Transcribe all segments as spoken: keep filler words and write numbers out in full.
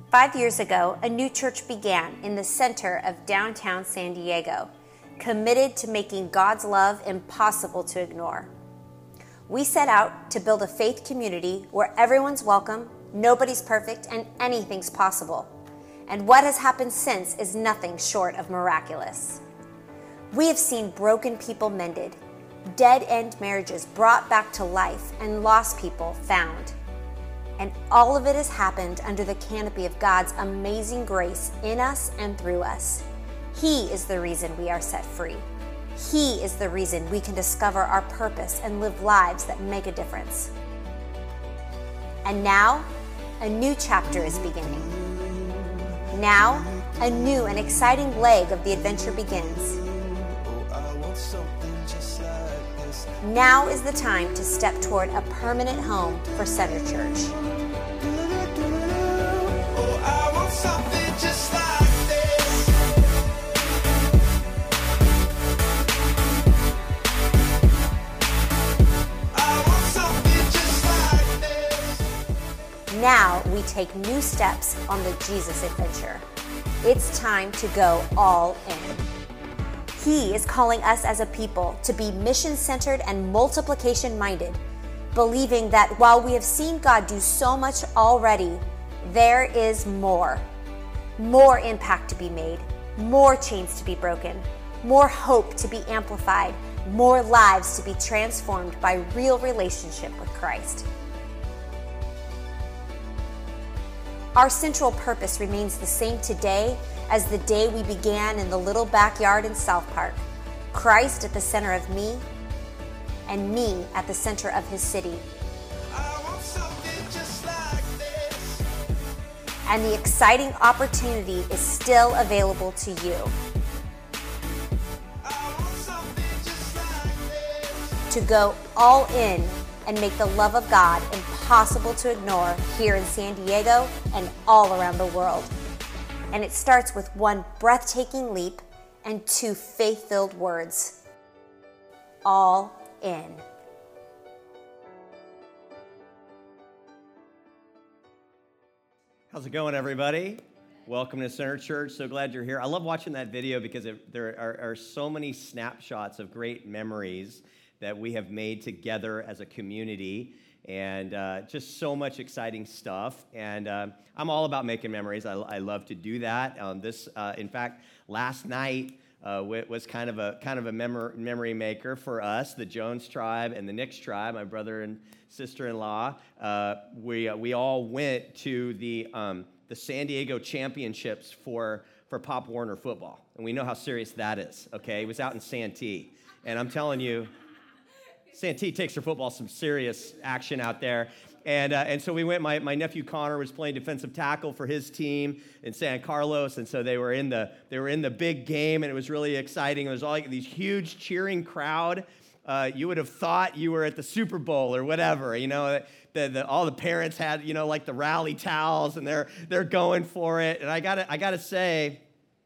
Five years ago, a new church began in the center of downtown San Diego, committed to making God's love impossible to ignore. We set out to build a faith community where everyone's welcome, nobody's perfect, and anything's possible. And what has happened since is nothing short of miraculous. We have seen broken people mended, dead-end marriages brought back to life, and lost people found. And all of it has happened under the canopy of God's amazing grace in us and through us. He is the reason we are set free. He is the reason we can discover our purpose and live lives that make a difference. And now, a new chapter is beginning. Now, a new and exciting leg of the adventure begins. Now is the time to step toward a permanent home for Center Church. Oh, I want something just like this. I want something just like this. Now we take new steps on the Jesus adventure. It's time to go all in. He is calling us as a people to be mission-centered and multiplication-minded, believing that while we have seen God do so much already, there is more. More impact to be made, more chains to be broken, more hope to be amplified, more lives to be transformed by real relationship with Christ. Our central purpose remains the same today as the day we began in the little backyard in South Park. Christ at the center of me, and me at the center of his city. I want something just like this. And the exciting opportunity is still available to you I want something just like this. to go all in and make the love of God impossible to ignore here in San Diego and all around the world. And it starts with one breathtaking leap and two faith-filled words. All in. How's it going, everybody? Welcome to Center Church. So glad you're here. I love watching that video because it, there are, are so many snapshots of great memories that we have made together as a community, and uh, just so much exciting stuff. And uh, I'm all about making memories. I, I love to do that. Um, this, uh, in fact, last night uh, was kind of a kind of a memor- memory maker for us, the Jones tribe and the Nix tribe, my brother and sister-in-law. Uh, we uh, we all went to the um, the San Diego Championships for for Pop Warner football, and we know how serious that is. Okay, it was out in Santee, and I'm telling you, Santee takes their football some serious action out there. And uh, and so we went, my, my nephew Connor was playing defensive tackle for his team in San Carlos, and so they were in the they were in the big game, and it was really exciting. There was all like these huge cheering crowd. Uh, you would have thought you were at the Super Bowl or whatever, you know. The, the, all the parents had, you know, like the rally towels, and they're they're going for it. And I gotta I gotta say,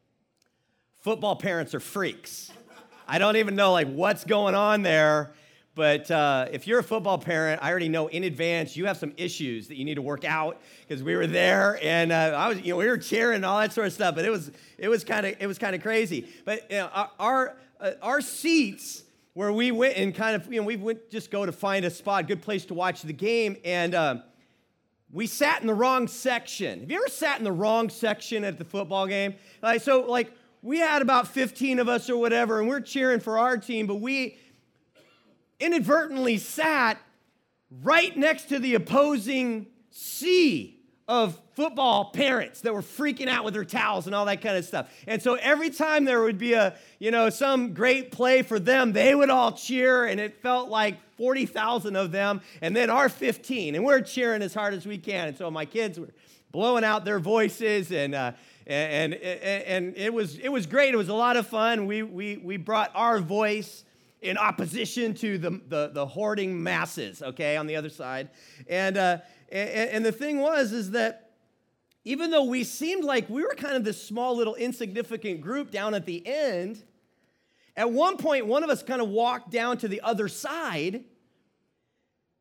football parents are freaks. I don't even know like what's going on there. But uh, if you're a football parent, I already know in advance you have some issues that you need to work out, because we were there and uh, I was, you know, we were cheering and all that sort of stuff. But it was, it was kind of, it was kind of crazy. But you know, our our, uh, our seats where we went and kind of, you know, we went just go to find a spot, good place to watch the game, and uh, we sat in the wrong section. Have you ever sat in the wrong section at the football game? Like so, like we had about fifteen of us or whatever, and we're cheering for our team, but we inadvertently sat right next to the opposing sea of football parents that were freaking out with their towels and all that kind of stuff. And so every time there would be a, you know, some great play for them, they would all cheer, and it felt like forty thousand of them, and then our fifteen, and we're cheering as hard as we can. And so my kids were blowing out their voices, and uh, and, and and it was it was great. It was a lot of fun. We we we brought our voice in opposition to the, the, the hoarding masses, okay, on the other side. And, uh, and and the thing was is that even though we seemed like we were kind of this small little insignificant group down at the end, at one point one of us kind of walked down to the other side,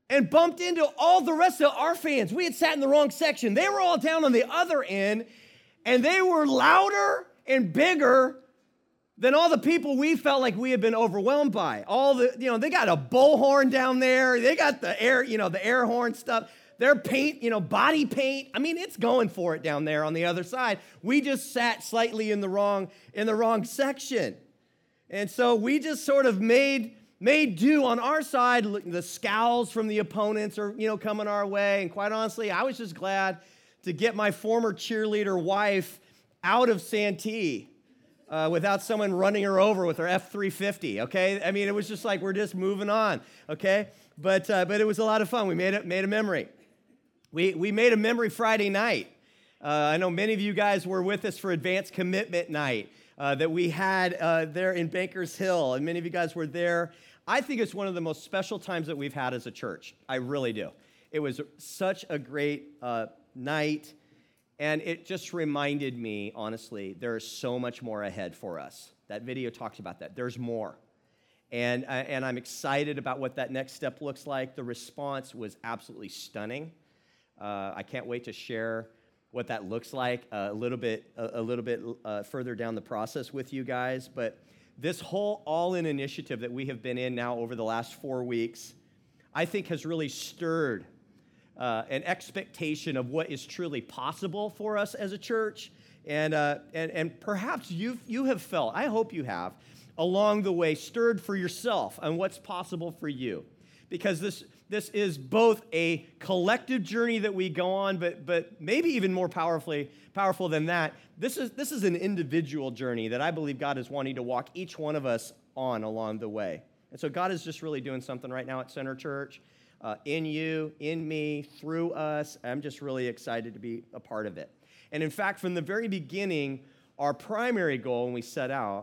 and bumped into all the rest of our fans. We had sat in the wrong section. They were all down on the other end, and they were louder and bigger than all the people we felt like we had been overwhelmed by. All the, you know, they got a bullhorn down there. They got the air, you know, the air horn stuff. Their paint, you know, body paint. I mean, it's going for it down there on the other side. We just sat slightly in the wrong, in the wrong section. And so we just sort of made made do on our side. The scowls from the opponents are, you know, coming our way. And quite honestly, I was just glad to get my former cheerleader wife out of Santee uh, without someone running her over with her F three fifty, okay? I mean, it was just like we're just moving on, okay? But uh, but it was a lot of fun. We made it made a memory. We we made a memory Friday night. Uh, I know many of you guys were with us for Advanced Commitment Night uh, that we had uh, there in Bankers Hill, and many of you guys were there. I think it's one of the most special times that we've had as a church. I really do. It was such a great uh, night, and it just reminded me, honestly, there is so much more ahead for us. That video talks about that. There's more. And, uh, and I'm excited about what that next step looks like. The response was absolutely stunning. Uh, I can't wait to share what that looks like uh, a little bit, a, a little bit uh, further down the process with you guys. But this whole all-in initiative that we have been in now over the last four weeks, I think has really stirred uh, an expectation of what is truly possible for us as a church. And, uh, and, and perhaps you've, you have felt, I hope you have, along the way, stirred for yourself on what's possible for you. Because this, this is both a collective journey that we go on, but, but maybe even more powerfully, powerful than that, this is, this is an individual journey that I believe God is wanting to walk each one of us on along the way. And so God is just really doing something right now at Center Church, uh, in you, in me, through us. I'm just really excited to be a part of it. And in fact, from the very beginning, our primary goal when we set out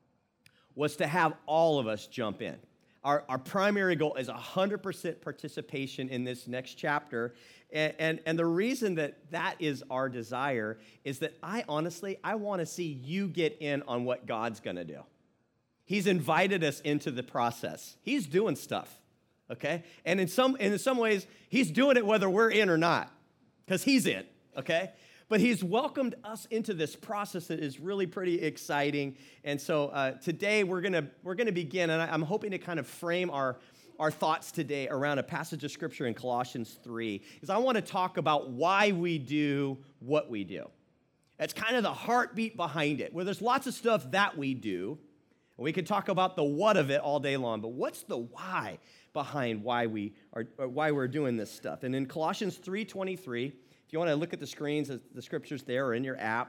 was to have all of us jump in. Our, our primary goal is one hundred percent participation in this next chapter. And, and, and the reason that that is our desire is that I honestly, I want to see you get in on what God's going to do. He's invited us into the process. He's doing stuff, okay? And in some, and in some ways, he's doing it whether we're in or not, because he's in, okay? But he's welcomed us into this process that is really pretty exciting. And so uh, today we're gonna we're gonna begin, and I, I'm hoping to kind of frame our our thoughts today around a passage of scripture in Colossians three, because I want to talk about why we do what we do. It's kind of the heartbeat behind it, where there's lots of stuff that we do, and we could talk about the what of it all day long. But what's the why behind why we are why we're doing this stuff? And in Colossians three twenty-three. If you want to look at the screens, the scriptures there or in your app,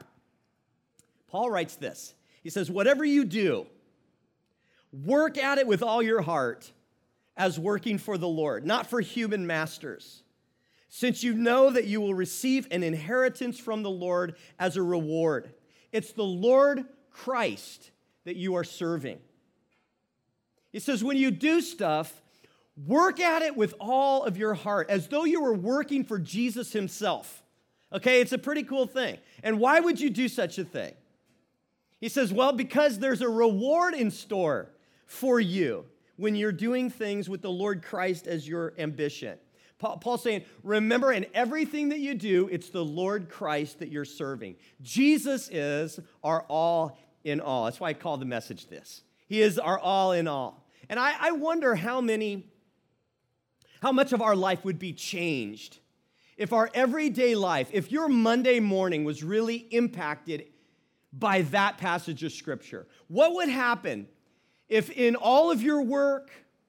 Paul writes this. He says, whatever you do, work at it with all your heart as working for the Lord, not for human masters, since you know that you will receive an inheritance from the Lord as a reward. It's the Lord Christ that you are serving. He says, when you do stuff, work at it with all of your heart, as though you were working for Jesus himself. Okay, it's a pretty cool thing. And why would you do such a thing? He says, well, because there's a reward in store for you when you're doing things with the Lord Christ as your ambition. Paul's saying, remember, in everything that you do, it's the Lord Christ that you're serving. Jesus is our all in all. That's why I call the message this. He is our all in all. And I, I wonder how many How much of our life would be changed if our everyday life, if your Monday morning was really impacted by that passage of Scripture? What would happen if in all of your work,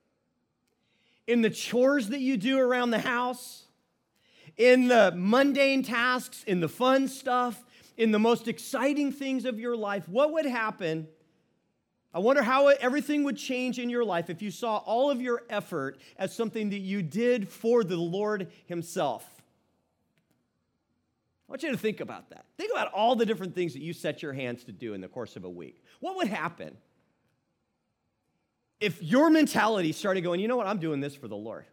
in the chores that you do around the house, in the mundane tasks, in the fun stuff, in the most exciting things of your life, what would happen? I wonder how everything would change in your life if you saw all of your effort as something that you did for the Lord himself. I want you to think about that. Think about all the different things that you set your hands to do in the course of a week. What would happen if your mentality started going, you know what, I'm doing this for the Lord.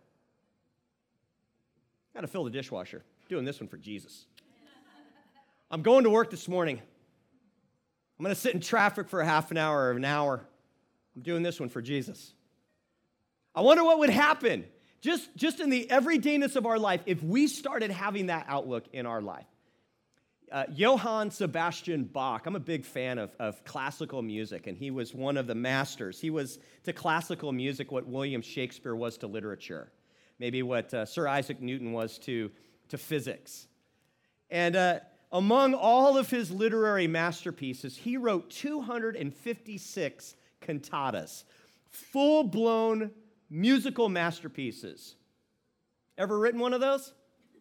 Got to fill the dishwasher. I'm doing this one for Jesus. I'm going to work this morning. I'm going to sit in traffic for a half an hour or an hour. I'm doing this one for Jesus. I wonder what would happen Just, just in the everydayness of our life, if we started having that outlook in our life. Uh, Johann Sebastian Bach, I'm a big fan of, of classical music, and he was one of the masters. He was to classical music what William Shakespeare was to literature, maybe what uh, Sir Isaac Newton was to, to physics. And uh, among all of his literary masterpieces, he wrote two hundred fifty-six cantatas, full-blown musical masterpieces. Ever written one of those?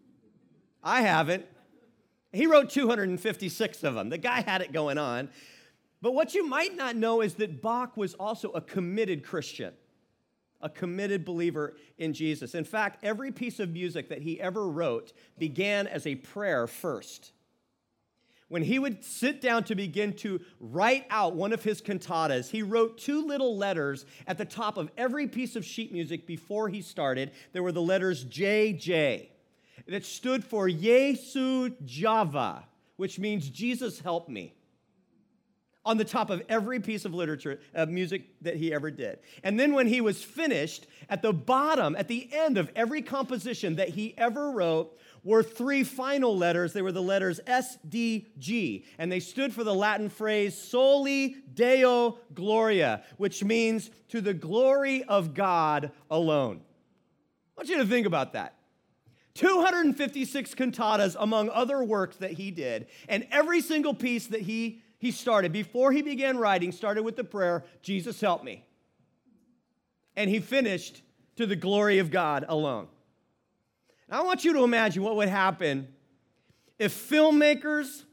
I haven't. He wrote two hundred fifty-six of them. The guy had it going on. But what you might not know is that Bach was also a committed Christian, a committed believer in Jesus. In fact, every piece of music that he ever wrote began as a prayer first. When he would sit down to begin to write out one of his cantatas, he wrote two little letters at the top of every piece of sheet music before he started. There were the letters J J. That stood for Jesu Java, which means Jesus help me, on the top of every piece of literature, of music that he ever did. And then when he was finished, at the bottom, at the end of every composition that he ever wrote, were three final letters. They were the letters S D G, and they stood for the Latin phrase Soli Deo Gloria, which means to the glory of God alone. I want you to think about that. two hundred fifty-six cantatas among other works that he did, and every single piece that he, he started, before he began writing, started with the prayer, Jesus help me. And he finished to the glory of God alone. Now, I want you to imagine what would happen if filmmakers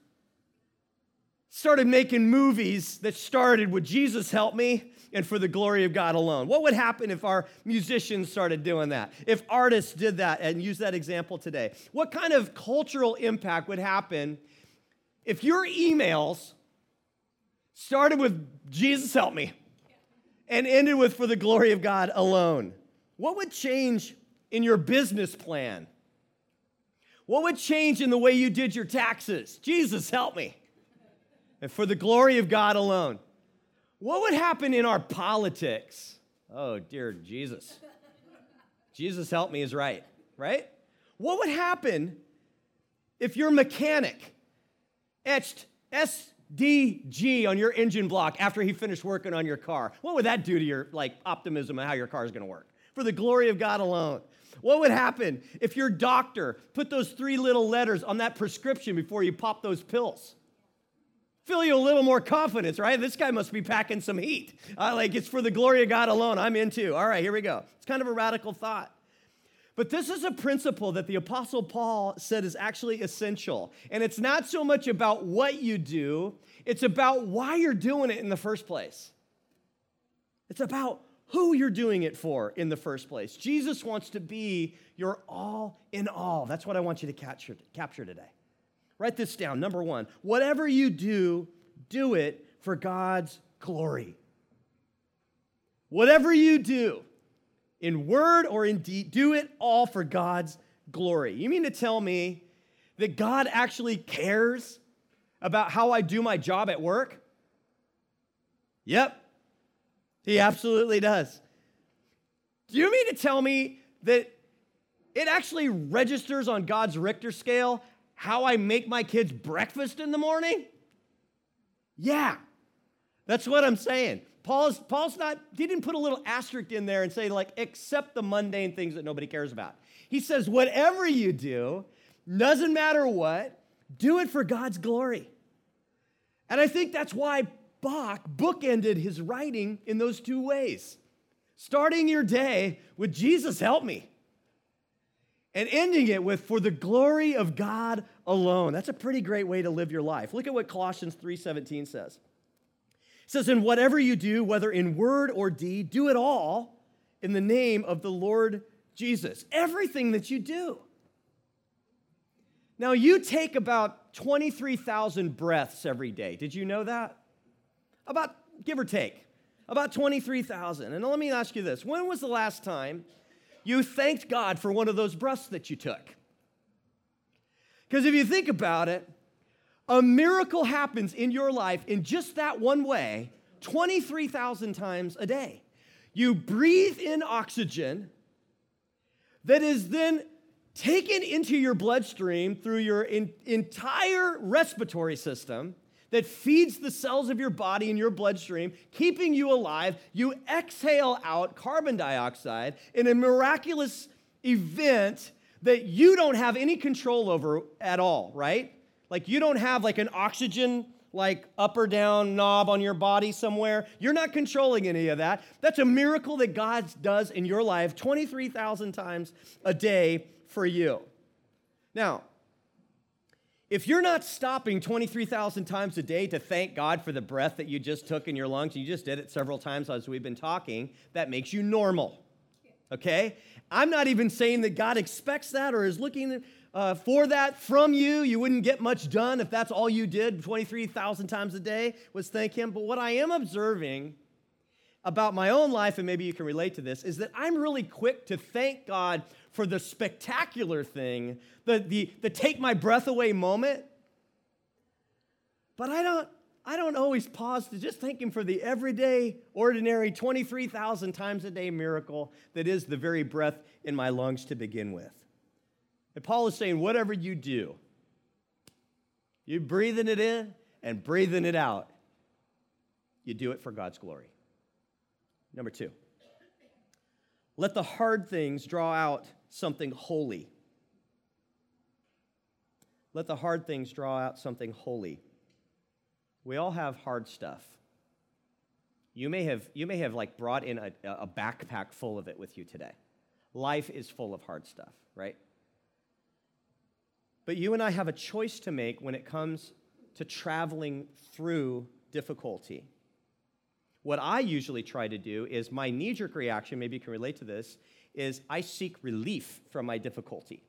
started making movies that started with Jesus help me and for the glory of God alone. What would happen if our musicians started doing that? If artists did that and used that example today? What kind of cultural impact would happen if your emails started with Jesus help me and ended with for the glory of God alone? What would change in your business plan? What would change in the way you did your taxes? Jesus help me and for the glory of God alone. What would happen in our politics? Oh, dear Jesus. Jesus help me is right, right? What would happen if your mechanic etched S D G on your engine block after he finished working on your car? What would that do to your like optimism and how your car is going to work? For the glory of God alone. What would happen if your doctor put those three little letters on that prescription before you pop those pills? Fill you a little more confidence, right? This guy must be packing some heat. Uh, like, it's for the glory of God alone. I'm into. All right, here we go. It's kind of a radical thought. But this is a principle that the Apostle Paul said is actually essential. And it's not so much about what you do, it's about why you're doing it in the first place. It's about who you're doing it for in the first place. Jesus wants to be your all in all. That's what I want you to capture, capture today. Write this down. Number one, whatever you do, do it for God's glory. Whatever you do, in word or in deed, do it all for God's glory. You mean to tell me that God actually cares about how I do my job at work? Yep, he absolutely does. Do you mean to tell me that it actually registers on God's Richter scale how I make my kids breakfast in the morning? Yeah, that's what I'm saying. Paul's, Paul's not, he didn't put a little asterisk in there and say, like, except the mundane things that nobody cares about. He says, whatever you do, doesn't matter what, do it for God's glory. And I think that's why Bach bookended his writing in those two ways. Starting your day with Jesus help me, and ending it with for the glory of God alone. That's a pretty great way to live your life. Look at what Colossians three seventeen says. It says, and whatever you do, whether in word or deed, do it all in the name of the Lord Jesus. Everything that you do. Now, you take about twenty-three thousand breaths every day. Did you know that? About, give or take, about twenty-three thousand. And let me ask you this. When was the last time you thanked God for one of those breaths that you took? Because if you think about it, a miracle happens in your life in just that one way twenty-three thousand times a day. You breathe in oxygen, that is then taken into your bloodstream through your in, entire respiratory system that feeds the cells of your body in your bloodstream, keeping you alive. You exhale out carbon dioxide in a miraculous event that you don't have any control over at all, right? Like you don't have like an oxygen like up or down knob on your body somewhere. You're not controlling any of that. That's a miracle that God does in your life twenty-three thousand times a day for you. Now, if you're not stopping twenty-three thousand times a day to thank God for the breath that you just took in your lungs, you just did it several times as we've been talking, that makes you normal, okay? I'm not even saying that God expects that or is looking uh, for that from you. You wouldn't get much done if that's all you did twenty-three thousand times a day was thank Him. But what I am observing about my own life, and maybe you can relate to this, is that I'm really quick to thank God for the spectacular thing, the, the, the take my breath away moment. But I don't, I don't always pause to just thank Him for the everyday, ordinary, twenty-three thousand times a day miracle that is the very breath in my lungs to begin with. And Paul is saying, whatever you do, you breathing it in and breathing it out, you do it for God's glory. Number two, let the hard things draw out something holy. Let the hard things draw out something holy. We all have hard stuff. You may have, you may have like brought in a, a backpack full of it with you today. Life is full of hard stuff, right? But you and I have a choice to make when it comes to traveling through difficulty. What I usually try to do is my knee-jerk reaction, maybe you can relate to this, is I seek relief from my difficulty.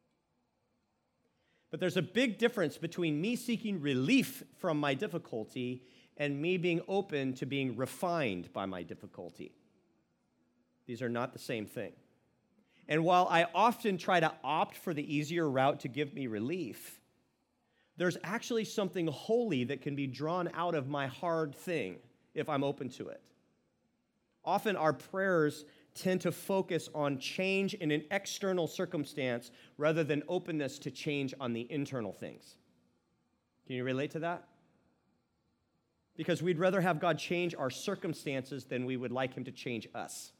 But there's a big difference between me seeking relief from my difficulty and me being open to being refined by my difficulty. These are not the same thing. And while I often try to opt for the easier route to give me relief, there's actually something holy that can be drawn out of my hard thing if I'm open to it. Often our prayers tend to focus on change in an external circumstance rather than openness to change on the internal things. Can you relate to that? Because we'd rather have God change our circumstances than we would like Him to change us.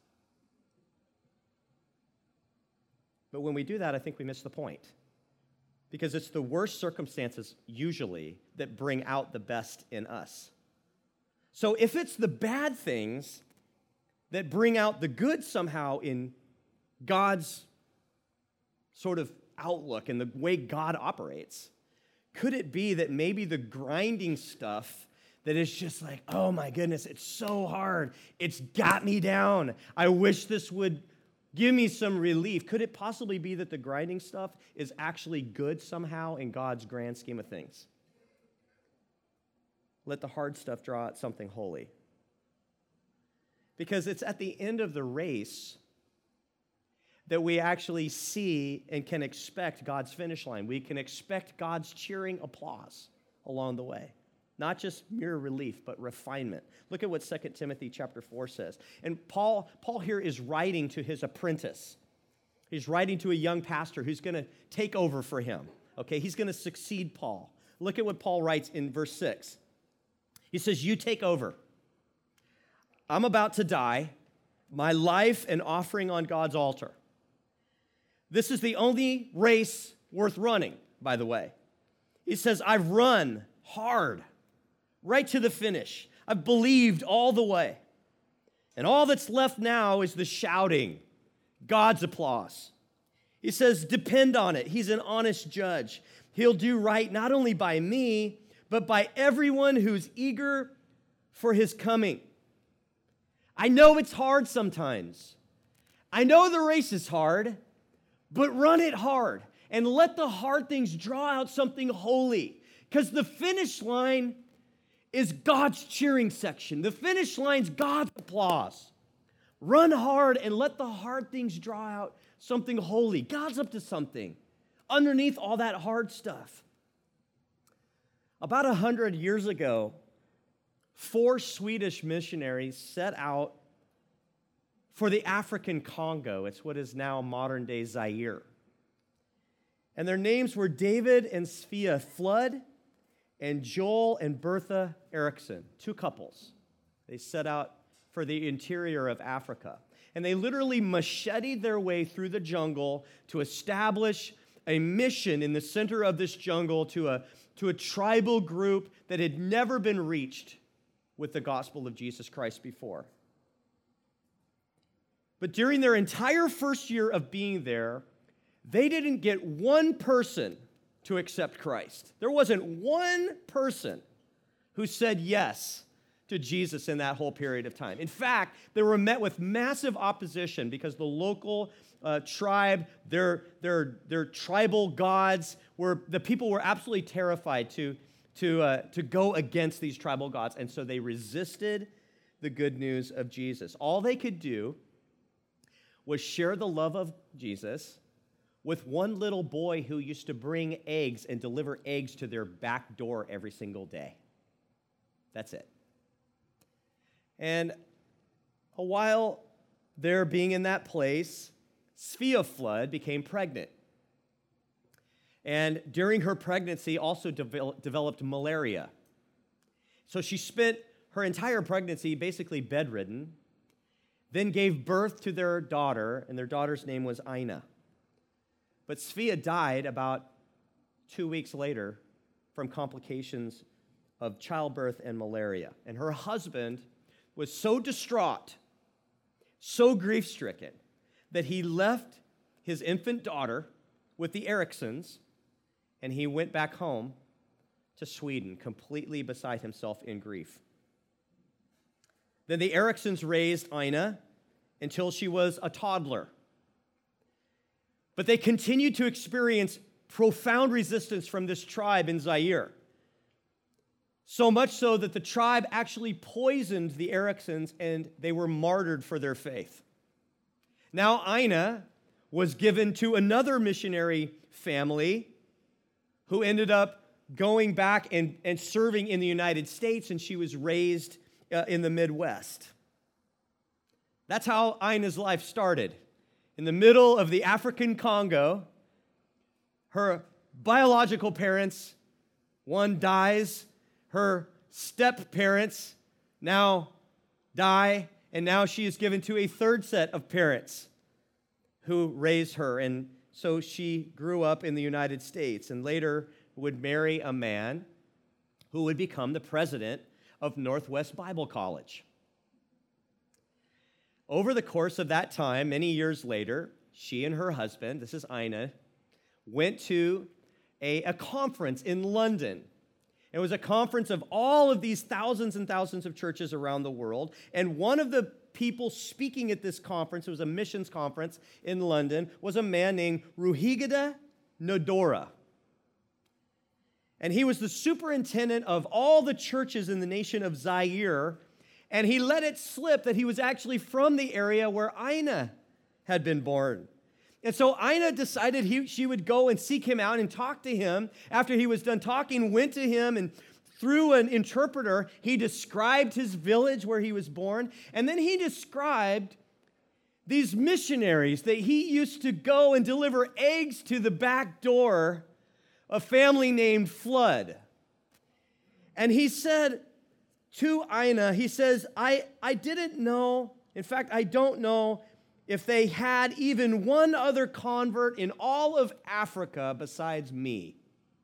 But when we do that, I think we miss the point. Because it's the worst circumstances, usually, that bring out the best in us. So if it's the bad things that bring out the good somehow in God's sort of outlook and the way God operates, could it be that maybe the grinding stuff that is just like, oh my goodness, it's so hard, it's got me down, I wish this would give me some relief. Could it possibly be that the grinding stuff is actually good somehow in God's grand scheme of things? Let the hard stuff draw out something holy. Because it's at the end of the race that we actually see and can expect God's finish line. We can expect God's cheering applause along the way. Not just mere relief, but refinement. Look at what Second Timothy chapter four says. And Paul, Paul here is writing to his apprentice. He's writing to a young pastor who's going to take over for him. Okay, he's going to succeed Paul. Look at what Paul writes in verse six. He says, you take over. I'm about to die. My life an offering on God's altar. This is the only race worth running, by the way. He says, I've run hard, right to the finish. I've believed all the way. And all that's left now is the shouting, God's applause. He says, depend on it. He's an honest judge. He'll do right not only by me, but by everyone who's eager for His coming. I know it's hard sometimes. I know the race is hard, but run it hard and let the hard things draw out something holy. Because the finish line is God's cheering section. The finish line's God's applause. Run hard and let the hard things draw out something holy. God's up to something underneath all that hard stuff. About a hundred years ago, four Swedish missionaries set out for the African Congo. It's what is now modern-day Zaire. And their names were David and Svea Flood and Joel and Bertha Erickson, two couples. They set out for the interior of Africa. And they literally macheted their way through the jungle to establish a mission in the center of this jungle to a, to a tribal group that had never been reached with the gospel of Jesus Christ before. But during their entire first year of being there, they didn't get one person to accept Christ. There wasn't one person who said yes to Jesus in that whole period of time. In fact, they were met with massive opposition because the local uh, tribe, their, their, their tribal gods, were the people were absolutely terrified to, to, uh, to go against these tribal gods, and so they resisted the good news of Jesus. All they could do was share the love of Jesus with one little boy who used to bring eggs and deliver eggs to their back door every single day. That's it. And a while there being in that place, Svea Flood became pregnant. And during her pregnancy also devel- developed malaria. So she spent her entire pregnancy basically bedridden, then gave birth to their daughter, and their daughter's name was Ina. But Svea died about two weeks later from complications of childbirth and malaria. And her husband was so distraught, so grief-stricken, that he left his infant daughter with the Ericksons, and he went back home to Sweden, completely beside himself in grief. Then the Ericksons raised Ina until she was a toddler. But they continued to experience profound resistance from this tribe in Zaire. So much so that the tribe actually poisoned the Ericksons and they were martyred for their faith. Now Ina was given to another missionary family who ended up going back and, and serving in the United States, and she was raised uh, in the Midwest. That's how Ina's life started. In the middle of the African Congo, her biological parents, one dies, her step-parents now die, and now she is given to a third set of parents who raised her. And so she grew up in the United States and later would marry a man who would become the president of Northwest Bible College. Over the course of that time, many years later, she and her husband, this is Ina, went to a, a conference in London. It was a conference of all of these thousands and thousands of churches around the world, and one of the people speaking at this conference, it was a missions conference in London, was a man named Ruhigada Nodora. And he was the superintendent of all the churches in the nation of Zaire, and he let it slip that he was actually from the area where Ina had been born. And so Ina decided he, she would go and seek him out and talk to him. After he was done talking, went to him, and through an interpreter, he described his village where he was born. And then he described these missionaries that he used to go and deliver eggs to the back door, a family named Flood. And he said to Ina, he says, I, I didn't know, in fact, I don't know if they had even one other convert in all of Africa besides me.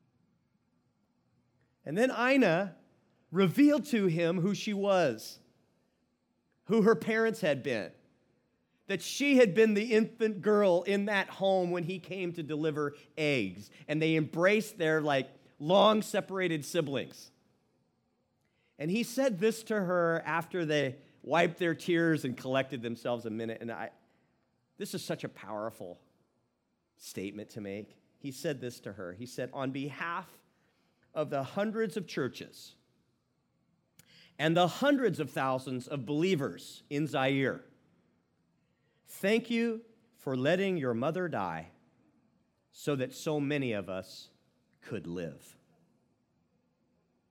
And then Ina revealed to him who she was, who her parents had been, that she had been the infant girl in that home when he came to deliver eggs, and they embraced their like long separated siblings. And he said this to her after they wiped their tears and collected themselves a minute, and I This is such a powerful statement to make. He said this to her. He said, on behalf of the hundreds of churches and the hundreds of thousands of believers in Zaire, thank you for letting your mother die so that so many of us could live.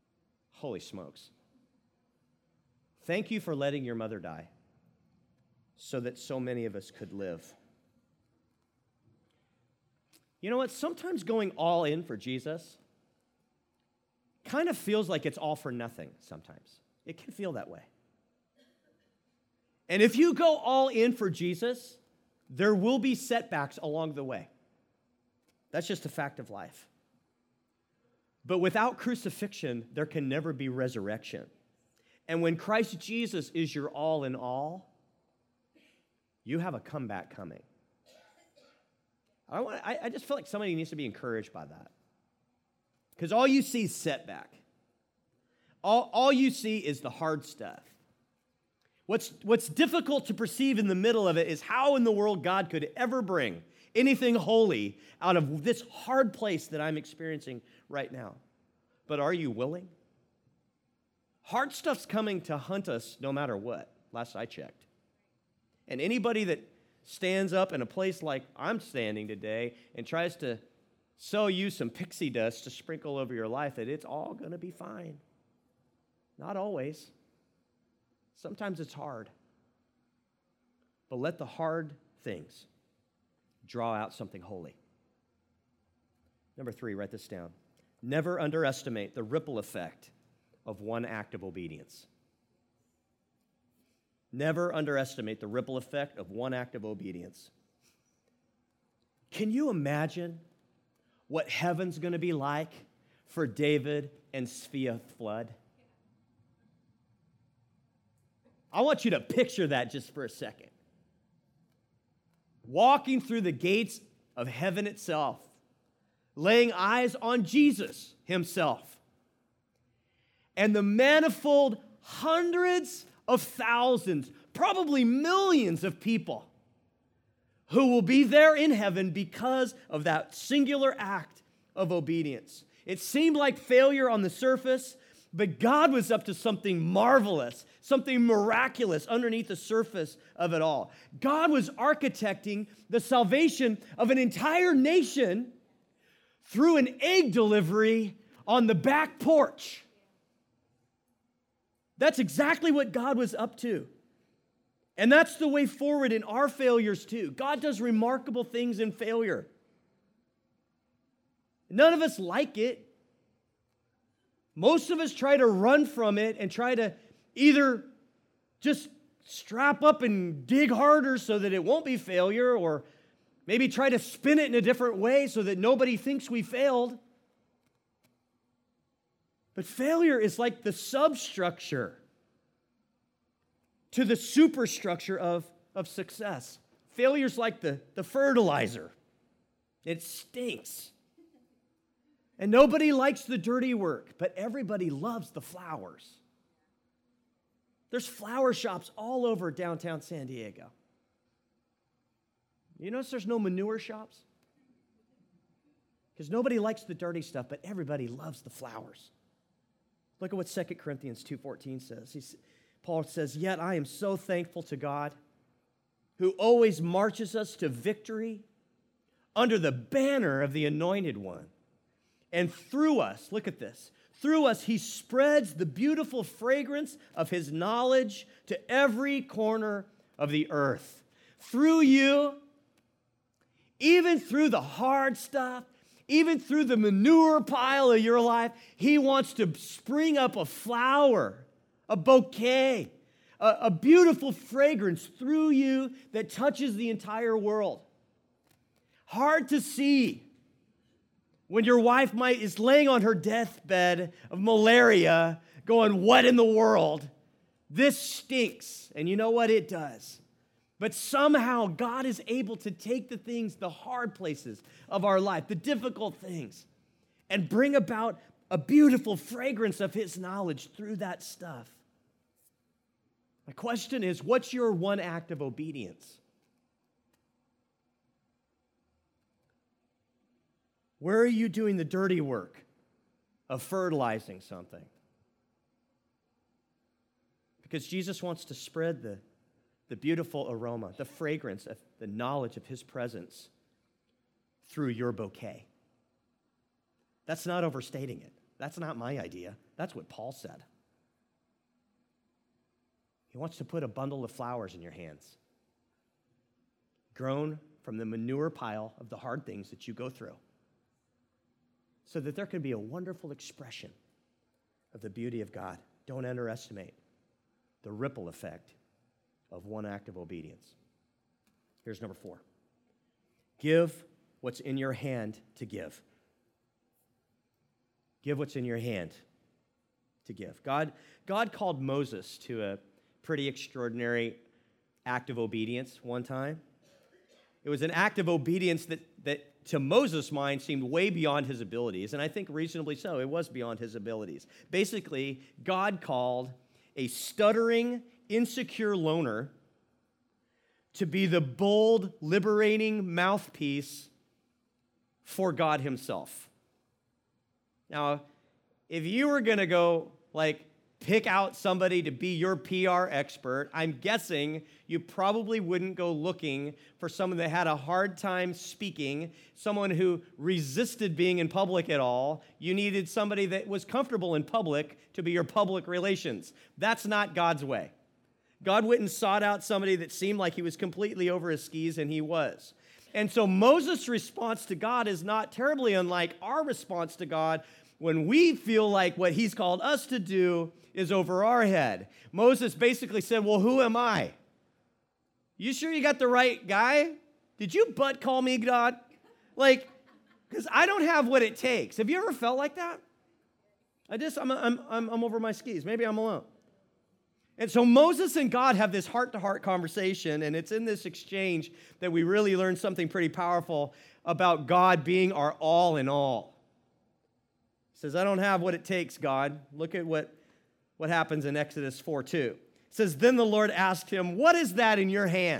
Holy smokes. Thank you for letting your mother die so that so many of us could live. You know what? Sometimes going all in for Jesus kind of feels like it's all for nothing sometimes. It can feel that way. And if you go all in for Jesus, there will be setbacks along the way. That's just a fact of life. But without crucifixion, there can never be resurrection. And when Christ Jesus is your all in all, you have a comeback coming. I, want, I, I just feel like somebody needs to be encouraged by that. Because all you see is setback. All, all you see is the hard stuff. What's, what's difficult to perceive in the middle of it is how in the world God could ever bring anything holy out of this hard place that I'm experiencing right now. But are you willing? Hard stuff's coming to hunt us no matter what, last I checked. And anybody that stands up in a place like I'm standing today and tries to sell you some pixie dust to sprinkle over your life, that it's all going to be fine. Not always. Sometimes it's hard. But let the hard things draw out something holy. Number three, write this down. Never underestimate the ripple effect of one act of obedience. Never underestimate the ripple effect of one act of obedience. Can you imagine what heaven's going to be like for David and Sphia Flood? I want you to picture that just for a second. Walking through the gates of heaven itself, laying eyes on Jesus himself, and the manifold hundreds of thousands, probably millions of people who will be there in heaven because of that singular act of obedience. It seemed like failure on the surface, but God was up to something marvelous, something miraculous underneath the surface of it all. God was architecting the salvation of an entire nation through an egg delivery on the back porch. That's exactly what God was up to. And that's the way forward in our failures too. God does remarkable things in failure. None of us like it. Most of us try to run from it and try to either just strap up and dig harder so that it won't be failure, or maybe try to spin it in a different way so that nobody thinks we failed. But failure is like the substructure to the superstructure of, of success. Failure's like the, the fertilizer. It stinks. And nobody likes the dirty work, but everybody loves the flowers. There's flower shops all over downtown San Diego. You notice there's no manure shops? Because nobody likes the dirty stuff, but everybody loves the flowers. Look at what Second Corinthians two fourteen says. He's, Paul says, "Yet I am so thankful to God, who always marches us to victory under the banner of the Anointed One. And through us," look at this, "through us he spreads the beautiful fragrance of his knowledge to every corner of the earth." Through you, even through the hard stuff, even through the manure pile of your life, he wants to spring up a flower, a bouquet, a, a beautiful fragrance through you that touches the entire world. Hard to see when your wife might is laying on her deathbed of malaria going, "What in the world? This stinks." And you know what? It does. But somehow God is able to take the things, the hard places of our life, the difficult things, and bring about a beautiful fragrance of his knowledge through that stuff. My question is, what's your one act of obedience? Where are you doing the dirty work of fertilizing something? Because Jesus wants to spread the, the beautiful aroma, the fragrance of the knowledge of his presence through your bouquet. That's not overstating it. That's not my idea. That's what Paul said. He wants to put a bundle of flowers in your hands. grown from the manure pile of the hard things that you go through, so that there can be a wonderful expression of the beauty of God. Don't underestimate the ripple effect of one act of obedience. Here's number four. Give what's in your hand to give. Give what's in your hand to give. God, God called Moses to a pretty extraordinary act of obedience one time. It was an act of obedience that, that to Moses' mind seemed way beyond his abilities, and I think reasonably so. It was beyond his abilities. Basically, God called a stuttering, insecure loner to be the bold, liberating mouthpiece for God himself. Now, if you were going to go, like, pick out somebody to be your P R expert, I'm guessing you probably wouldn't go looking for someone that had a hard time speaking, someone who resisted being in public at all. You needed somebody that was comfortable in public to be your public relations. That's not God's way. God went and sought out somebody that seemed like he was completely over his skis, and he was. And so Moses' response to God is not terribly unlike our response to God when we feel like what he's called us to do is over our head. Moses basically said, well, who am I? You sure you got the right guy? Did you butt call me, God? Like, because I don't have what it takes. Have you ever felt like that? I just, I'm, I'm, I'm, I'm over my skis. Maybe I'm alone. And so Moses and God have this heart-to-heart conversation, and it's in this exchange that we really learn something pretty powerful about God being our all in all. He says, I don't have what it takes, God. Look at what, what happens in Exodus four two. It says, then the Lord asked him, what is that in your hand?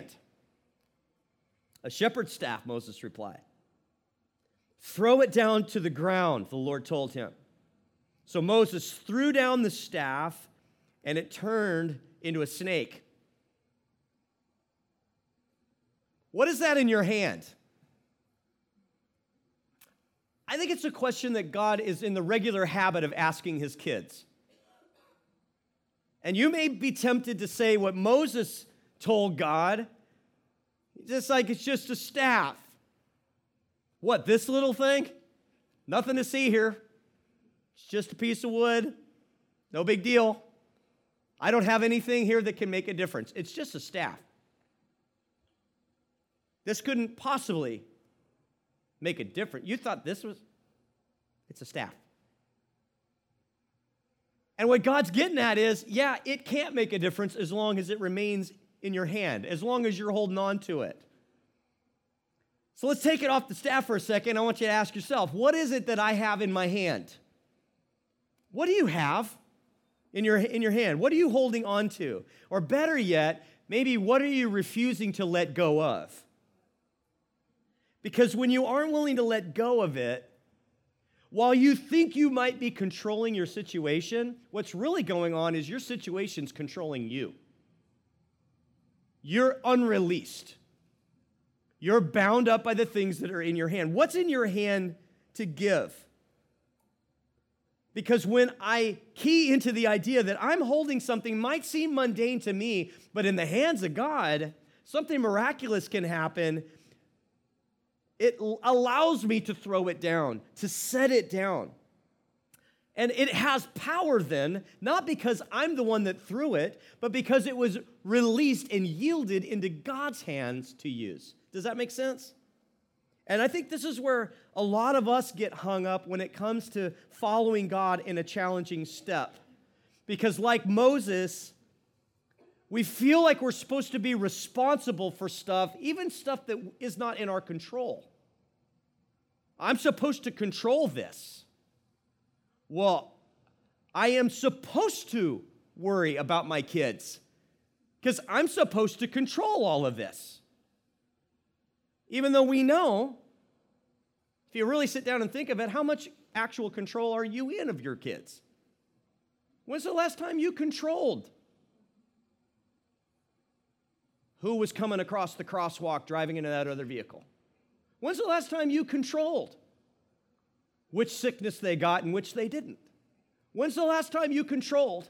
A shepherd's staff, Moses replied. Throw it down to the ground, the Lord told him. So Moses threw down the staff, and it turned into a snake. What is that in your hand? I think it's a question that God is in the regular habit of asking his kids. And you may be tempted to say what Moses told God, just like it's just a staff. What, this little thing? Nothing to see here. It's just a piece of wood. No big deal. I don't have anything here that can make a difference. It's just a staff. This couldn't possibly make a difference. You thought this was, it's a staff. And what God's getting at is, yeah, it can't make a difference as long as it remains in your hand, as long as you're holding on to it. So let's take it off the staff for a second. I want you to ask yourself, what is it that I have in my hand? What do you have in your, in your hand? What are you holding on to? Or better yet, maybe what are you refusing to let go of? Because when you aren't willing to let go of it, while you think you might be controlling your situation, what's really going on is your situation's controlling you. You're unreleased. You're bound up by the things that are in your hand. What's in your hand to give? Because when I key into the idea that I'm holding something might seem mundane to me, but in the hands of God, something miraculous can happen. It allows me to throw it down, to set it down. And it has power then, not because I'm the one that threw it, but because it was released and yielded into God's hands to use. Does that make sense? And I think this is where a lot of us get hung up when it comes to following God in a challenging step. Because like Moses, we feel like we're supposed to be responsible for stuff, even stuff that is not in our control. I'm supposed to control this. Well, I am supposed to worry about my kids because I'm supposed to control all of this. Even though we know, if you really sit down and think of it, how much actual control are you in of your kids? When's the last time you controlled who was coming across the crosswalk driving into that other vehicle? When's the last time you controlled which sickness they got and which they didn't? When's the last time you controlled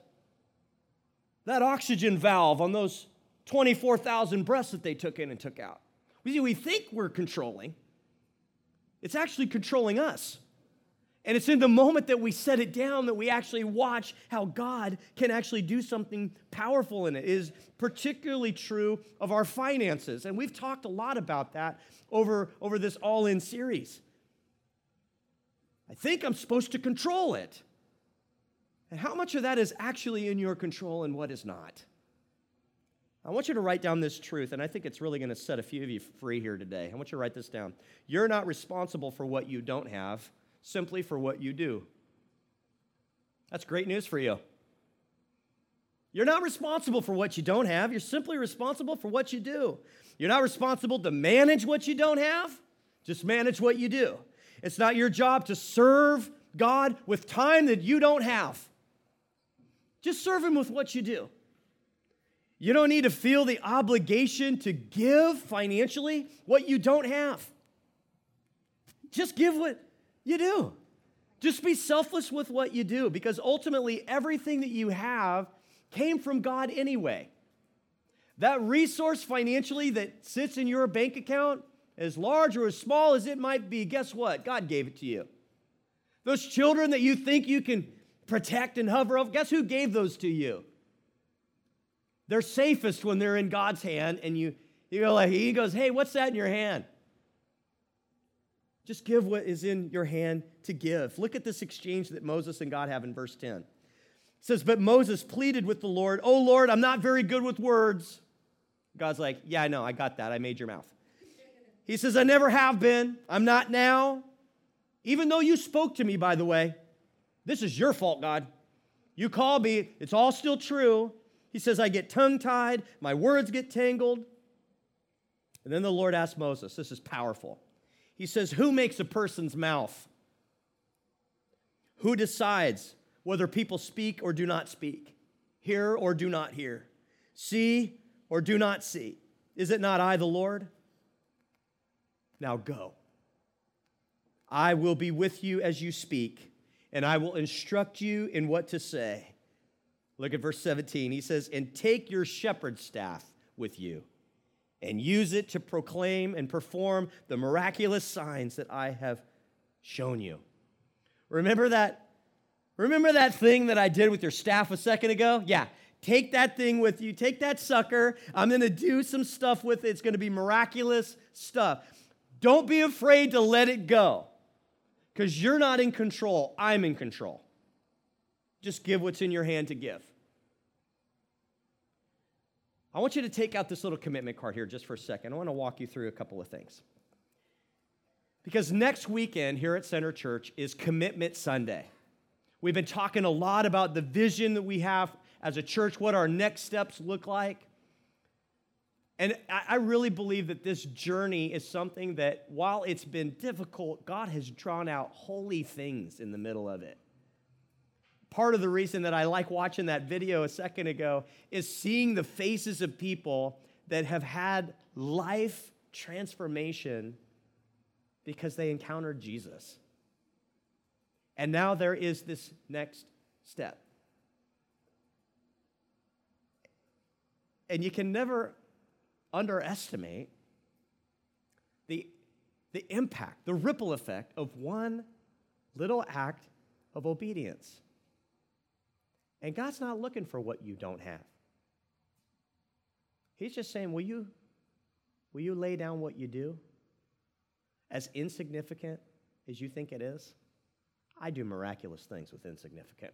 that oxygen valve on those twenty-four thousand breaths that they took in and took out? We, see, we think we're controlling. It's actually controlling us. And it's in the moment that we set it down that we actually watch how God can actually do something powerful in it. It is particularly true of our finances. And we've talked a lot about that over, over this All-In series. I think I'm supposed to control it. And how much of that is actually in your control and what is not? I want you to write down this truth, and I think it's really going to set a few of you free here today. I want you to write this down. You're not responsible for what you don't have, simply for what you do. That's great news for you. You're not responsible for what you don't have. You're simply responsible for what you do. You're not responsible to manage what you don't have. Just manage what you do. It's not your job to serve God with time that you don't have. Just serve Him with what you do. You don't need to feel the obligation to give financially what you don't have. Just give what you do. Just be selfless with what you do, because ultimately everything that you have came from God anyway. That resource financially that sits in your bank account, as large or as small as it might be, guess what? God gave it to you. Those children that you think you can protect and hover over, guess who gave those to you? They're safest when they're in God's hand, and you, you go like, He goes, hey, what's that in your hand? Just give what is in your hand to give. Look at this exchange that Moses and God have in verse ten. It says, but Moses pleaded with the Lord, oh Lord, I'm not very good with words. God's like, yeah, I know, I got that. I made your mouth. He says, I never have been. I'm not now. Even though you spoke to me, by the way, this is your fault, God. You called me. It's all still true. He says, I get tongue-tied. My words get tangled. And then the Lord asked Moses, this is powerful. He says, who makes a person's mouth? Who decides whether people speak or do not speak? Hear or do not hear? See or do not see? Is it not I, the Lord? Now go. I will be with you as you speak, and I will instruct you in what to say. Look at verse seventeen. He says, and take your shepherd's staff with you, and use it to proclaim and perform the miraculous signs that I have shown you. Remember that? Remember that thing that I did with your staff a second ago? Yeah. Take that thing with you. Take that sucker. I'm going to do some stuff with it. It's going to be miraculous stuff. Don't be afraid to let it go, because you're not in control. I'm in control. Just give what's in your hand to give. I want you to take out this little commitment card here just for a second. I want to walk you through a couple of things. Because next weekend here at Center Church is Commitment Sunday. We've been talking a lot about the vision that we have as a church, what our next steps look like. And I really believe that this journey is something that, while it's been difficult, God has drawn out holy things in the middle of it. Part of the reason that I like watching that video a second ago is seeing the faces of people that have had life transformation because they encountered Jesus. And now there is this next step. And you can never underestimate the, the impact, the ripple effect of one little act of obedience. And God's not looking for what you don't have. He's just saying, will you, will you lay down what you do? As insignificant as you think it is, I do miraculous things with insignificant.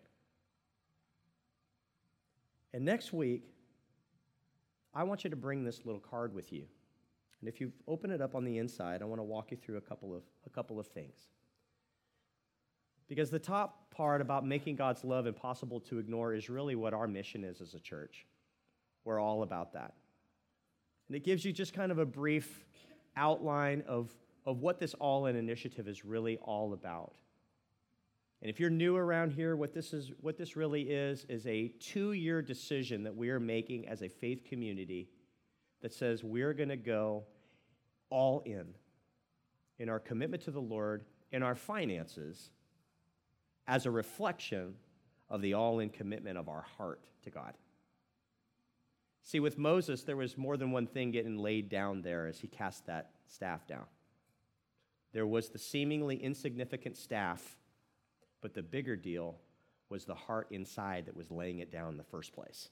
And next week, I want you to bring this little card with you. And if you open it up on the inside, I want to walk you through a couple of, a couple of things. Because the top part about making God's love impossible to ignore is really what our mission is as a church. We're all about that. And it gives you just kind of a brief outline of, of what this All-In initiative is really all about. And if you're new around here, what this is, what this really is, is a two-year decision that we are making as a faith community that says we're going to go all in, in our commitment to the Lord, in our finances, as a reflection of the all-in commitment of our heart to God. See, with Moses, there was more than one thing getting laid down there as he cast that staff down. There was the seemingly insignificant staff, but the bigger deal was the heart inside that was laying it down in the first place.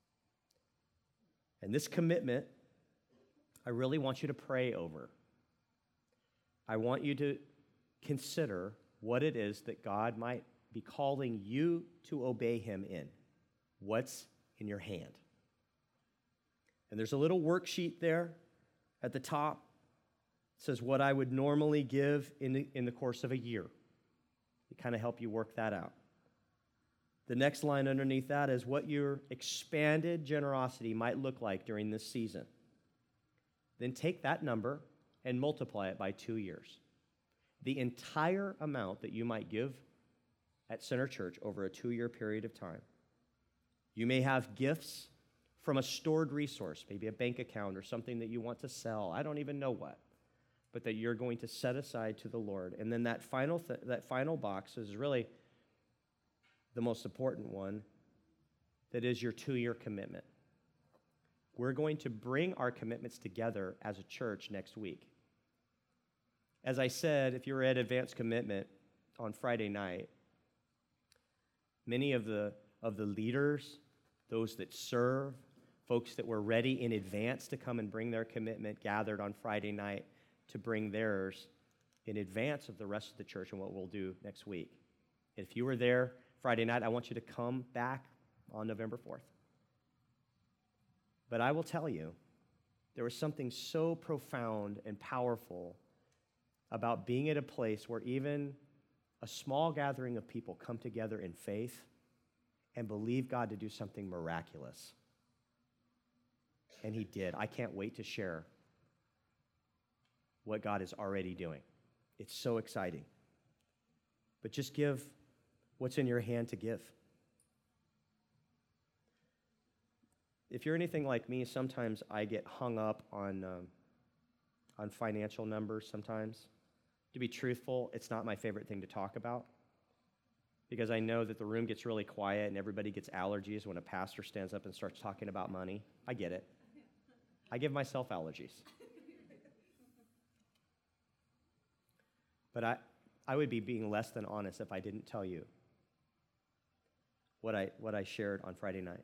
And this commitment, I really want you to pray over. I want you to consider what it is that God might be calling you to obey him in. What's in your hand? And there's a little worksheet there at the top. It says what I would normally give in the, in the course of a year. To kind of help you work that out. The next line underneath that is what your expanded generosity might look like during this season. Then take that number and multiply it by two years. The entire amount that you might give at Center Church over a two-year period of time. You may have gifts from a stored resource, maybe a bank account or something that you want to sell. I don't even know what, but that you're going to set aside to the Lord. And then that final th- that final box is really the most important one, that is your two-year commitment. We're going to bring our commitments together as a church next week. As I said, if you were at Advanced Commitment on Friday night, many of the, of the leaders, those that serve, folks that were ready in advance to come and bring their commitment, gathered on Friday night to bring theirs in advance of the rest of the church and what we'll do next week. If you were there Friday night, I want you to come back on November fourth. But I will tell you, there was something so profound and powerful about being at a place where even a small gathering of people come together in faith and believe God to do something miraculous. And he did. I can't wait to share what God is already doing. It's so exciting. But just give what's in your hand to give. If you're anything like me, sometimes I get hung up on, um, on financial numbers sometimes. To be truthful, it's not my favorite thing to talk about because I know that the room gets really quiet and everybody gets allergies when a pastor stands up and starts talking about money. I get it. I give myself allergies. But I, I would be being less than honest if I didn't tell you what I, what I shared on Friday night.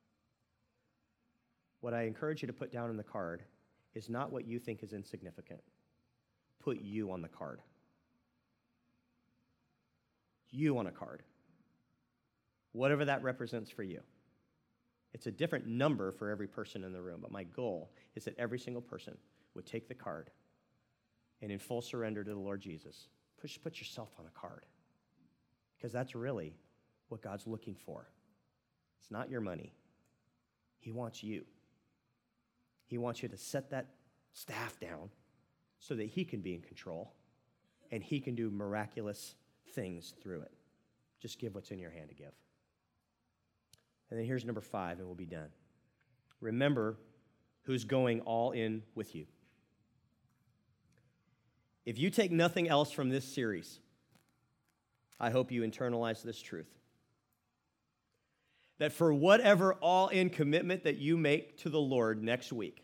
What I encourage you to put down in the card is not what you think is insignificant. Put you on the card. You on a card. Whatever that represents for you. It's a different number for every person in the room, but my goal is that every single person would take the card and in full surrender to the Lord Jesus, push, put yourself on a card. Because that's really what God's looking for. It's not your money. He wants you. He wants you to set that staff down so that he can be in control and he can do miraculous things through it. Just give what's in your hand to give. And then here's number five, and we'll be done. Remember who's going all in with you. If you take nothing else from this series, I hope you internalize this truth. That for whatever all-in commitment that you make to the Lord next week,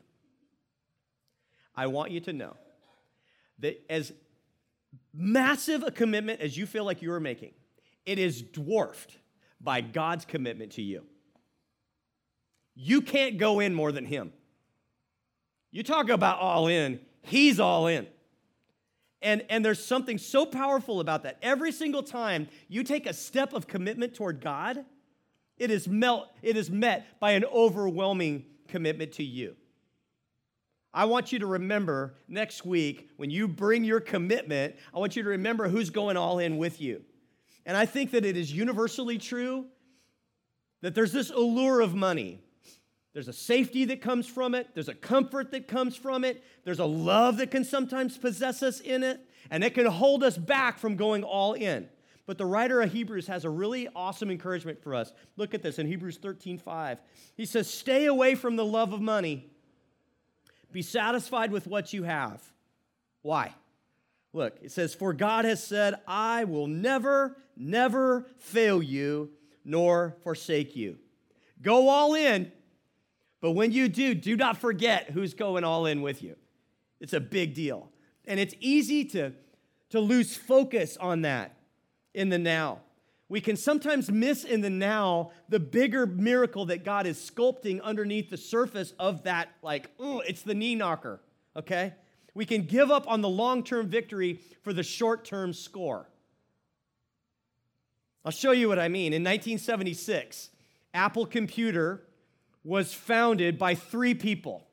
I want you to know that as massive a commitment as you feel like you are making, it is dwarfed by God's commitment to you. You can't go in more than him. You talk about all in, he's all in. And, and there's something so powerful about that. Every single time you take a step of commitment toward God, it is, melt, it is met by an overwhelming commitment to you. I want you to remember next week, when you bring your commitment, I want you to remember who's going all in with you. And I think that it is universally true that there's this allure of money. There's a safety that comes from it. There's a comfort that comes from it. There's a love that can sometimes possess us in it. And it can hold us back from going all in. But the writer of Hebrews has a really awesome encouragement for us. Look at this in Hebrews thirteen five. He says, stay away from the love of money. Be satisfied with what you have. Why? Look, it says, for God has said, I will never, never fail you, nor forsake you. Go all in, But when you do, do not forget who's going all in with you. It's a big deal. And it's easy to, to lose focus on that in the now. We can sometimes miss in the now the bigger miracle that God is sculpting underneath the surface of that, like, oh, it's the knee knocker, okay? We can give up on the long-term victory for the short-term score. I'll show you what I mean. In nineteen seventy-six, Apple Computer was founded by three people.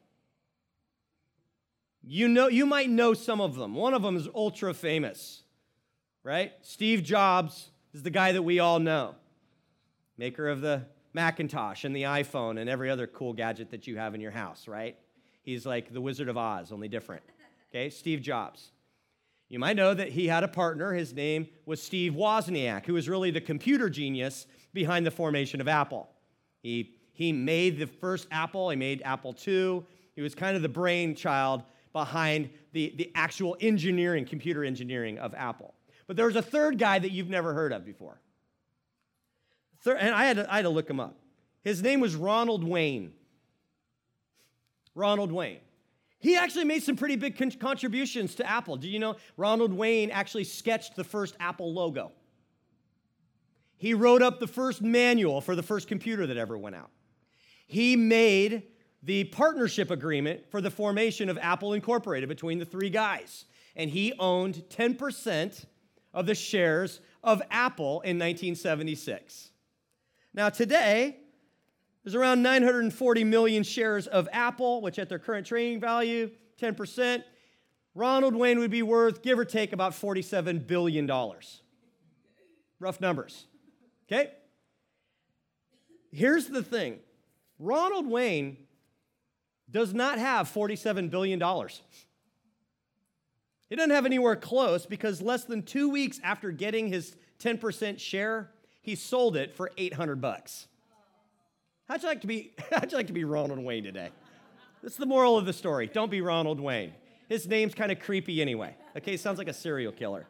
You know, you might know some of them. One of them is ultra famous, right? Steve Jobs is the guy that we all know, maker of the Macintosh and the iPhone and every other cool gadget that you have in your house, right? He's like the Wizard of Oz, only different. Okay, Steve Jobs. You might know that he had a partner. His name was Steve Wozniak, who was really the computer genius behind the formation of Apple. He, he made the first Apple. He made Apple two. He was kind of the brainchild behind the, the actual engineering, computer engineering of Apple. But there was a third guy that you've never heard of before. Third, and I had, to, I had to look him up. His name was Ronald Wayne. Ronald Wayne. He actually made some pretty big con- contributions to Apple. Do you know Ronald Wayne actually sketched the first Apple logo? He wrote up the first manual for the first computer that ever went out. He made the partnership agreement for the formation of Apple Incorporated between the three guys. And he owned ten percent of the shares of Apple in nineteen seventy-six. Now today, there's around nine hundred forty million shares of Apple, which at their current trading value, ten percent, Ronald Wayne would be worth, give or take, about forty-seven billion dollars. Rough numbers, okay? Here's the thing. Ronald Wayne does not have forty-seven billion dollars. He doesn't have anywhere close because less than two weeks after getting his ten percent share, he sold it for eight hundred bucks. How'd you like to be, how'd you like to be Ronald Wayne today? That's the moral of the story. Don't be Ronald Wayne. His name's kind of creepy anyway. Okay, sounds like a serial killer.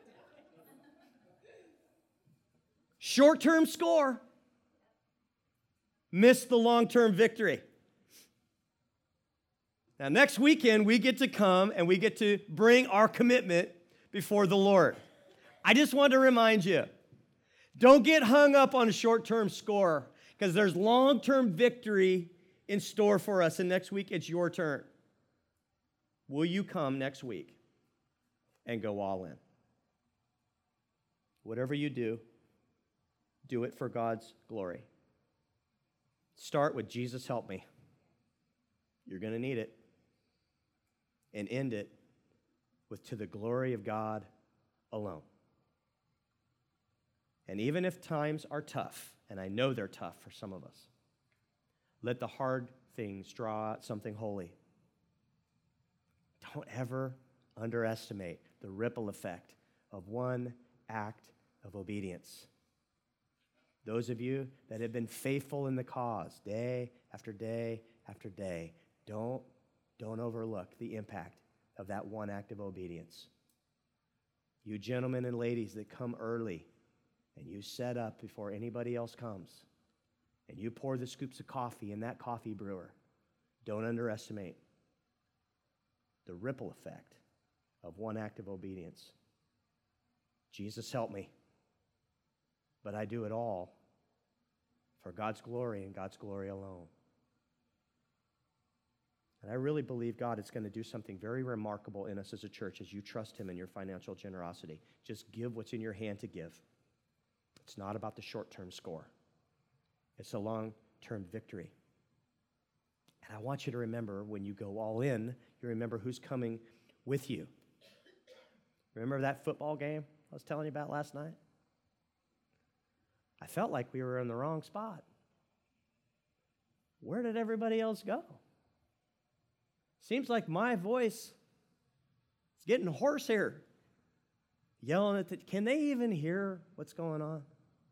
Short-term score. Missed the long-term victory. Now, next weekend, we get to come and we get to bring our commitment before the Lord. I just want to remind you, don't get hung up on a short-term score because there's long-term victory in store for us, and next week, it's your turn. Will you come next week and go all in? Whatever you do, do it for God's glory. Start with Jesus, help me. You're going to need it. And end it with to the glory of God alone. And even if times are tough, and I know they're tough for some of us, let the hard things draw out something holy. Don't ever underestimate the ripple effect of one act of obedience. Those of you that have been faithful in the cause, day after day after day, don't, don't overlook the impact of that one act of obedience. You gentlemen and ladies that come early and you set up before anybody else comes and you pour the scoops of coffee in that coffee brewer, don't underestimate the ripple effect of one act of obedience. Jesus, help me. But I do it all for God's glory and God's glory alone. And I really believe God is going to do something very remarkable in us as a church as you trust Him in your financial generosity. Just give what's in your hand to give. It's not about the short-term score. It's a long-term victory. And I want you to remember when you go all in, you remember who's coming with you. Remember that football game I was telling you about last night? I felt like we were in the wrong spot. Where did everybody else go? Seems like my voice is getting hoarse here. Yelling at the, can they even hear what's going on?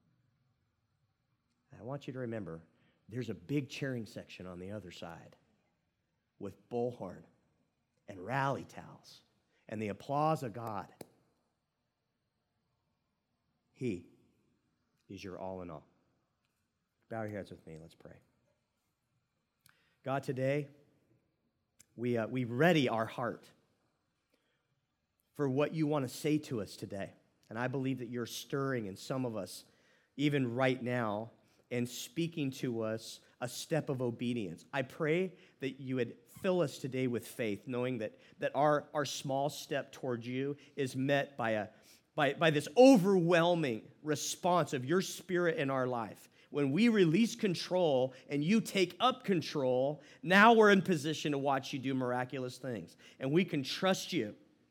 I want you to remember, there's a big cheering section on the other side with bullhorn and rally towels and the applause of God. He is your all in all. Bow your heads with me. Let's pray. God, today, we, uh, we ready our heart for what you want to say to us today. And I believe that you're stirring in some of us, even right now, and speaking to us a step of obedience. I pray that you would fill us today with faith, knowing that, that our, our small step towards you is met by, a, by, by this overwhelming response of your Spirit in our life. When we release control and you take up control, now we're in position to watch you do miraculous things. And we can trust you.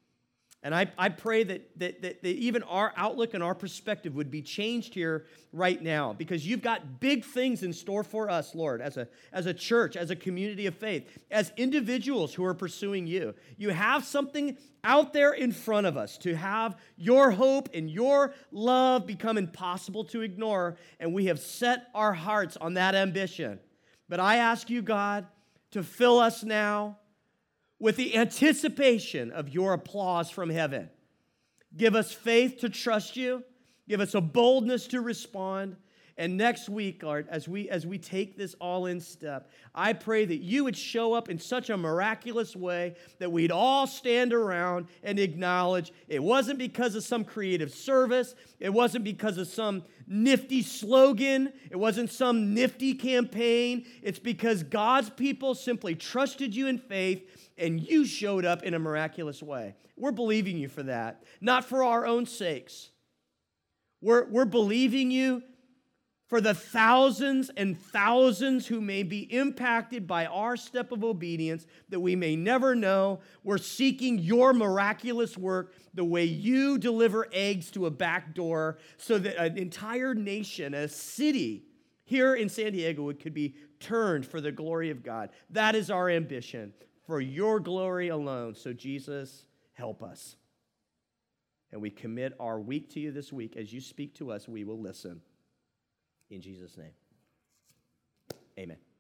And I, I pray that, that, that, that even our outlook and our perspective would be changed here right now, because you've got big things in store for us, Lord, as a, as a church, as a community of faith, as individuals who are pursuing you. You have something out there in front of us to have your hope and your love become impossible to ignore, and we have set our hearts on that ambition. But I ask you, God, to fill us now with the anticipation of your applause from heaven. Give us faith to trust you. Give us a boldness to respond. And next week, Lord, as we, as we take this all in step, I pray that you would show up in such a miraculous way that we'd all stand around and acknowledge it wasn't because of some creative service. It wasn't because of some nifty slogan. It wasn't some nifty campaign. It's because God's people simply trusted you in faith, and you showed up in a miraculous way. We're believing you for that, not for our own sakes. We're, we're believing you for the thousands and thousands who may be impacted by our step of obedience that we may never know. We're seeking your miraculous work the way you deliver eggs to a back door so that an entire nation, a city here in San Diego could be turned for the glory of God. That is our ambition, for your glory alone. So Jesus, help us. And we commit our week to you this week. As you speak to us, we will listen. In Jesus' name, amen.